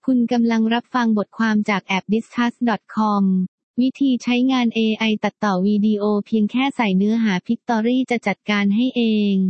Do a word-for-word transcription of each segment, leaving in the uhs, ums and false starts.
คุณกำลังรับฟังบทความจากแอป ดิสคัส ดอท คอม วิธีใช้งาน เอ ไอ ตัดต่อวิดีโอเพียงแค่ใส่เนื้อหา Pictory จะจัดการให้เอง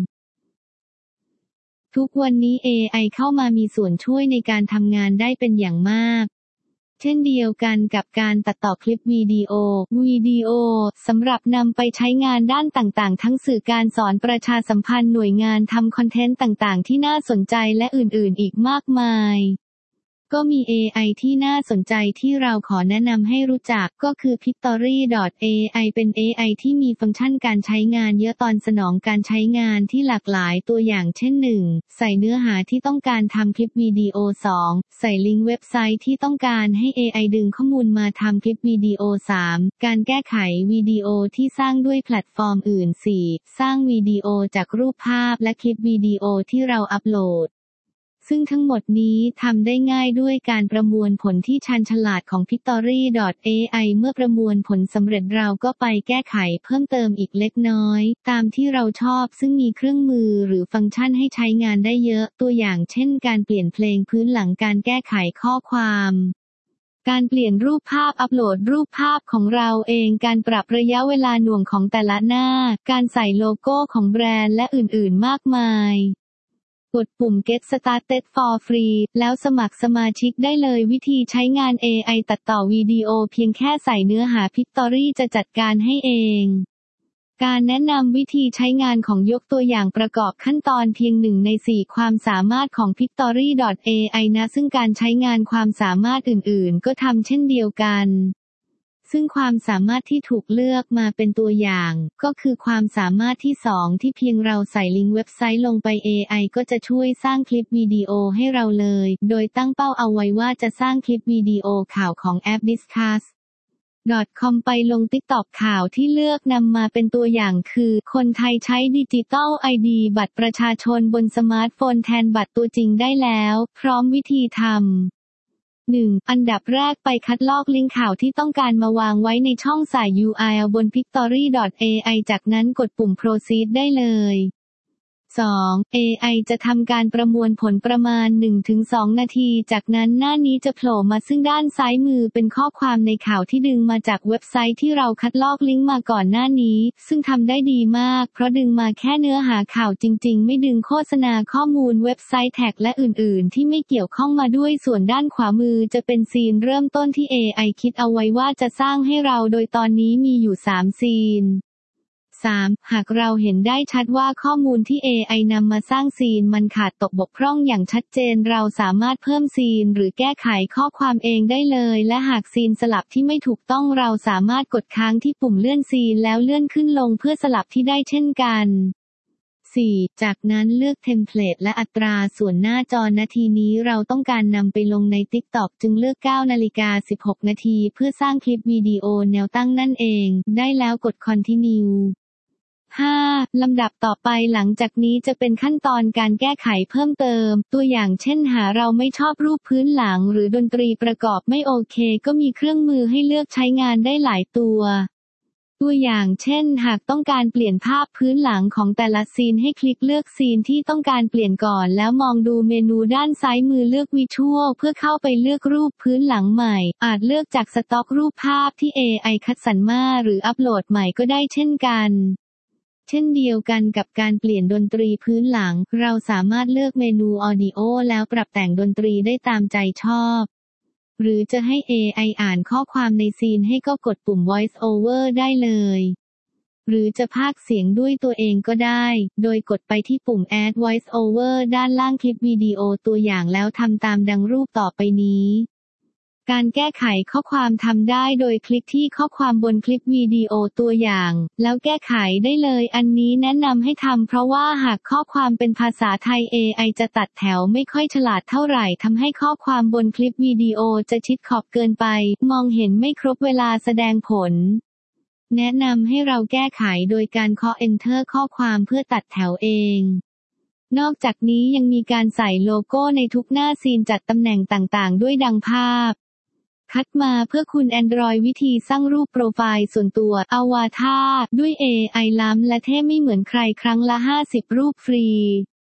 ทุกวันนี้ เอ ไอ เข้ามามีส่วนช่วยในการทำงานได้เป็นอย่างมากเช่นเดียวกันกับการตัดต่อคลิปวิดีโอวิดีโอสำหรับนำไปใช้งานด้านต่างๆทั้งสื่อการสอนประชาสัมพันธ์หน่วยงานทำคอนเทนต์ต่างๆที่น่าสนใจและอื่นๆอีกมากมายก็มี เอ ไอ ที่น่าสนใจที่เราขอแนะนำให้รู้จักก็คือ Pictory ดอท เอ ไอ เป็น เอ ไอ ที่มีฟังก์ชันการใช้งานเยอะตอนสนองการใช้งานที่หลากหลายตัวอย่างเช่น หนึ่ง ใส่เนื้อหาที่ต้องการทำคลิปวิดีโอ สอง ใส่ลิงก์เว็บไซต์ที่ต้องการให้ เอ ไอ ดึงข้อมูลมาทำคลิปวิดีโอ สาม การแก้ไขวิดีโอที่สร้างด้วยแพลตฟอร์มอื่น สี่ สร้างวิดีโอจากรูปภาพและคลิปวิดีโอที่เราอัปโหลดซึ่งทั้งหมดนี้ทำได้ง่ายด้วยการประมวลผลที่ชันฉลาดของ Pictory ดอท เอ ไอ เมื่อประมวลผลสำเร็จเราก็ไปแก้ไขเพิ่มเติมอีกเล็กน้อยตามที่เราชอบซึ่งมีเครื่องมือหรือฟังก์ชันให้ใช้งานได้เยอะตัวอย่างเช่นการเปลี่ยนเพลงพื้นหลังการแก้ไขข้อความการเปลี่ยนรูปภาพอัปโหลดรูปภาพของเราเองการปรับระยะเวลาหน่วงของแต่ละหน้าการใส่โลโก้ของแบรนด์และอื่นๆมากมายกดปุ่ม Get Started for Free แล้วสมัครสมาชิกได้เลยวิธีใช้งาน เอ ไอ ตัดต่อวิดีโอเพียงแค่ใส่เนื้อหา Pictory จะจัดการให้เองการแนะนำวิธีใช้งานของยกตัวอย่างประกอบขั้นตอนเพียงหนึ่งในสี่ความสามารถของ Pictory ดอท เอ ไอ นะซึ่งการใช้งานความสามารถอื่นๆก็ทำเช่นเดียวกันซึ่งความสามารถที่ถูกเลือกมาเป็นตัวอย่างก็คือความสามารถที่สองที่เพียงเราใส่ลิงก์เว็บไซต์ลงไป เอ ไอ ก็จะช่วยสร้างคลิปวิดีโอให้เราเลยโดยตั้งเป้าเอาไว้ว่าจะสร้างคลิปวิดีโอข่าวของแอป ดิสคัส ดอท คอม ไปลง TikTok ข่าวที่เลือกนำมาเป็นตัวอย่างคือคนไทยใช้ดิจิทัล ไอ ดี บัตรประชาชนบนสมาร์ทโฟนแทนบัตรตัวจริงได้แล้วพร้อมวิธีทำหนึ่ง อันดับแรกไปคัดลอกลิงก์ข่าวที่ต้องการมาวางไว้ในช่องใส่ ยู อาร์ แอล บน Pictory ดอท เอ ไอ จากนั้นกดปุ่ม Proceed ได้เลยสอง เอ ไอ จะทำการประมวลผลประมาณ หนึ่งถึงสอง นาทีจากนั้นหน้านี้จะโผล่มาซึ่งด้านซ้ายมือเป็นข้อความในข่าวที่ดึงมาจากเว็บไซต์ที่เราคัดลอกลิงก์มาก่อนหน้านี้ซึ่งทำได้ดีมากเพราะดึงมาแค่เนื้อหาข่าวจริงๆไม่ดึงโฆษณาข้อมูลเว็บไซต์แท็กและอื่นๆที่ไม่เกี่ยวข้องมาด้วยส่วนด้านขวามือจะเป็นซีนเริ่มต้นที่ เอ ไอ คิดเอาไว้ว่าจะสร้างให้เราโดยตอนนี้มีอยู่สามซีนสาม หากเราเห็นได้ชัดว่าข้อมูลที่ เอ ไอ นำมาสร้างซีนมันขาดตกบกพร่องอย่างชัดเจนเราสามารถเพิ่มซีนหรือแก้ไขข้อความเองได้เลยและหากซีนสลับที่ไม่ถูกต้องเราสามารถกดค้างที่ปุ่มเลื่อนซีนแล้วเลื่อนขึ้นลงเพื่อสลับที่ได้เช่นกันสี่ จากนั้นเลือกเทมเพลตและอัตราส่วนหน้าจอนาทีนี้เราต้องการนำไปลงใน TikTok จึงเลือก เก้านาฬิกาสิบหกนาทีเพื่อสร้างคลิปวิดีโอแนวตั้งนั่นเองได้แล้วกด Continueห้า ลำดับต่อไปหลังจากนี้จะเป็นขั้นตอนการแก้ไขเพิ่มเติมตัวอย่างเช่นหาเราไม่ชอบรูปพื้นหลังหรือดนตรีประกอบไม่โอเคก็มีเครื่องมือให้เลือกใช้งานได้หลายตัวตัวอย่างเช่นหากต้องการเปลี่ยนภาพพื้นหลังของแต่ละซีนให้คลิกเลือกซีนที่ต้องการเปลี่ยนก่อนแล้วมองดูเมนูด้านซ้ายมือเลือกวิชวลเพื่อเข้าไปเลือกรูปพื้นหลังใหม่อาจเลือกจากสต็อกรูปภาพที่ เอ ไอ คัดสรรมาหรืออัปโหลดใหม่ก็ได้เช่นกันเช่นเดียวกันกับการเปลี่ยนดนตรีพื้นหลังเราสามารถเลือกเมนู Audio แล้วปรับแต่งดนตรีได้ตามใจชอบหรือจะให้ เอ ไอ อ่านข้อความในซีนให้ก็กดปุ่ม Voice Over ได้เลยหรือจะพากย์เสียงด้วยตัวเองก็ได้โดยกดไปที่ปุ่ม Add Voice Over ด้านล่างคลิปวิดีโอตัวอย่างแล้วทำตามดังรูปต่อไปนี้การแก้ไขข้อความทำได้โดยคลิกที่ข้อความบนคลิปวิดีโอตัวอย่างแล้วแก้ไขได้เลยอันนี้แนะนำให้ทำเพราะว่าหากข้อความเป็นภาษาไทย เอ ไอ จะตัดแถวไม่ค่อยฉลาดเท่าไหร่ทำให้ข้อความบนคลิปวิดีโอจะชิดขอบเกินไปมองเห็นไม่ครบเวลาแสดงผลแนะนำให้เราแก้ไขโดยการเคาะ Enter ข้อความเพื่อตัดแถวเองนอกจากนี้ยังมีการใส่โลโก้ในทุกหน้าซีนจัดตำแหน่งต่างๆด้วยดังภาพคัดมาเพื่อคุณ Android วิธีสร้างรูปโปรไฟล์ส่วนตัวอวตารด้วย เอ ไอ ล้ำและเท่ไม่เหมือนใครครั้งละห้าสิบรูปฟรี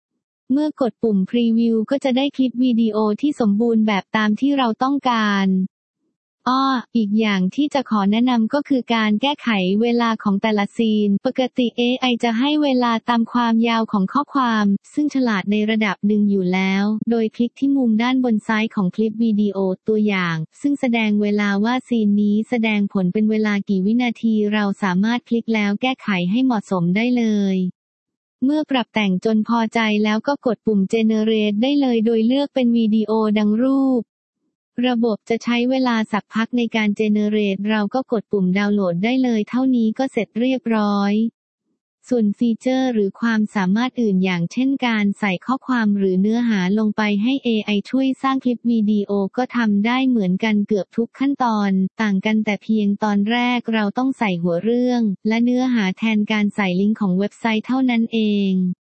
เมื่อกดปุ่มพรีวิวก็จะได้คลิปวิดีโอที่สมบูรณ์แบบตามที่เราต้องการอ้ออีกอย่างที่จะขอแนะนำก็คือการแก้ไขเวลาของแต่ละซีนปกติ เอ ไอ จะให้เวลาตามความยาวของข้อความซึ่งฉลาดในระดับหนึ่งอยู่แล้วโดยคลิกที่มุมด้านบนซ้ายของคลิปวิดีโอตัวอย่างซึ่งแสดงเวลาว่าซีนนี้แสดงผลเป็นเวลากี่วินาทีเราสามารถคลิกแล้วแก้ไขให้เหมาะสมได้เลยเมื่อปรับแต่งจนพอใจแล้วก็กดปุ่ม Generate ได้เลยโดยเลือกเป็นวิดีโอดังรูประบบจะใช้เวลาสักพักในการ Generate เราก็กดปุ่มดาวน์โหลดได้เลยเท่านี้ก็เสร็จเรียบร้อยส่วนฟีเจอร์หรือความสามารถอื่นอย่างเช่นการใส่ข้อความหรือเนื้อหาลงไปให้ เอ ไอ ช่วยสร้างคลิปวิดีโอก็ทำได้เหมือนกันเกือบทุกขั้นตอนต่างกันแต่เพียงตอนแรกเราต้องใส่หัวเรื่องและเนื้อหาแทนการใส่ลิงก์ของเว็บไซต์เท่านั้นเอง